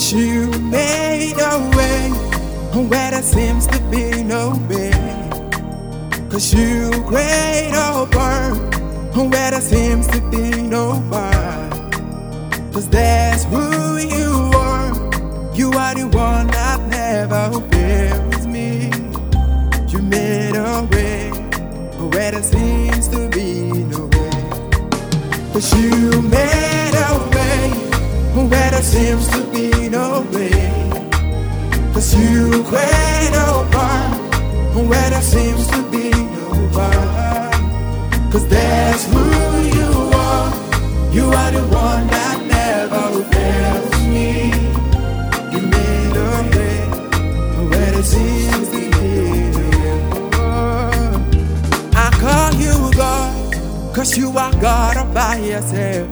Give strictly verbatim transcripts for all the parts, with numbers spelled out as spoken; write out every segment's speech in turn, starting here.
'Cause you made a way where there seems to be no way. 'Cause you create a world where there seems to be no bar. 'Cause that's who you are. You are the one that never fails me. You made a way where there seems to be no way. 'Cause you made a way where there seems to be no way. 'Cause you create a world where there seems to be no bar. 'Cause that's who you are. You are the one that never fails me. You made a way where there seems to be no bar. I call you God, 'cause you are God all by yourself.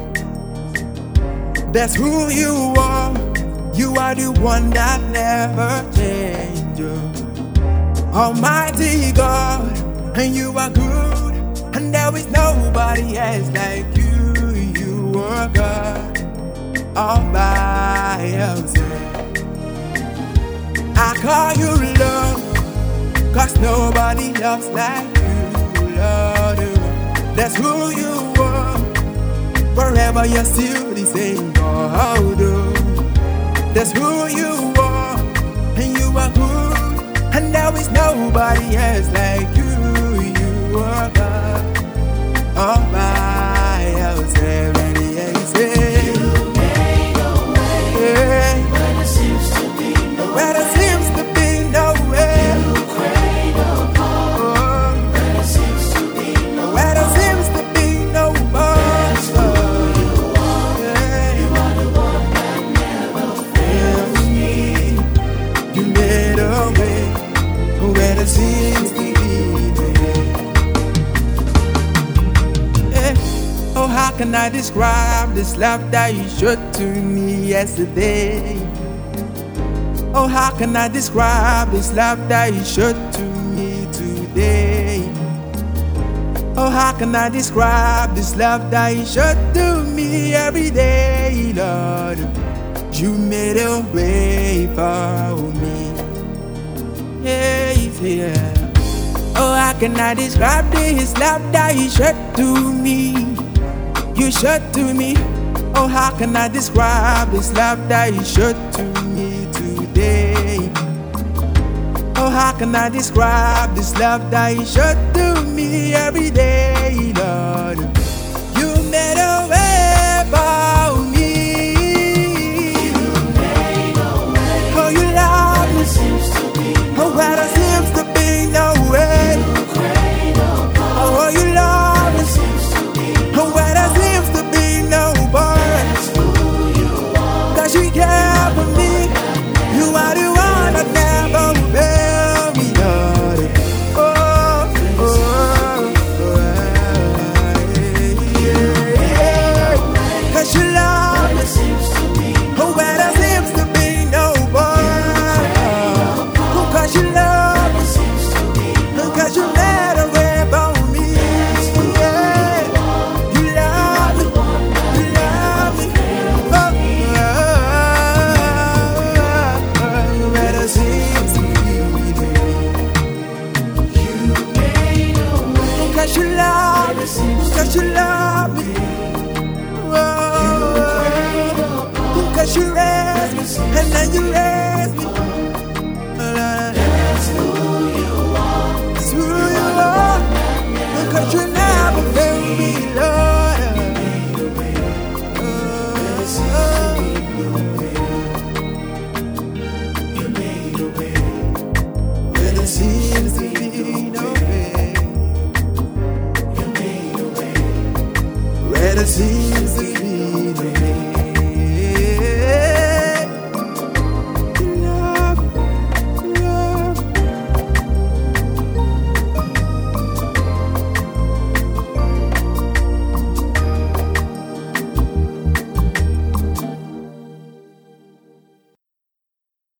That's who you are. You are the one that never changes. Almighty God, and you are good, and there is nobody else like you. You are God all by yourself. I call you love, 'cause nobody loves like you, Lord. That's who you are. Forever you're still the same God. That's who you are, and you are good, and there is nobody else like you. You are God all by yourself. And yes, You made a way yeah. where there seems to be no Where there way. seems to be no way. You create a world Oh, where there seems to be no where there way. seems to be no That's who you are. yeah. You are the one that never fails me. You made a way where there seems to be no way. Eh, oh, how can I describe this love that you showed to me yesterday? Oh, how can I describe this love that you showed to me today? Oh, how can I describe this love that you showed to me every day, Lord? You made a way for me. Yeah, yeah. Oh, how can I describe this love that you showed to me? You showed to me. Oh, how can I describe this love that you showed to me today? Oh, how can I describe this love that you showed to me every day, Lord? You made a way for me. Oh, you love me. Oh, where there seems to be no way. Oh, you love me. Oh, where there seems to be no bar. 'Cause you care for me. You are the one that never failed me, Lord. Oh, oh, oh, yeah, yeah. 'Cause you love me. Oh, where there seems to be no bar. Oh, 'cause you love me. Oh, 'cause you made a way for me. Yeah. You love me. You love me. Oh, oh, oh, where there seems to be no way. Oh, 'cause you love me. 'Cause you love me. Oh, 'cause you raised me, and then you raised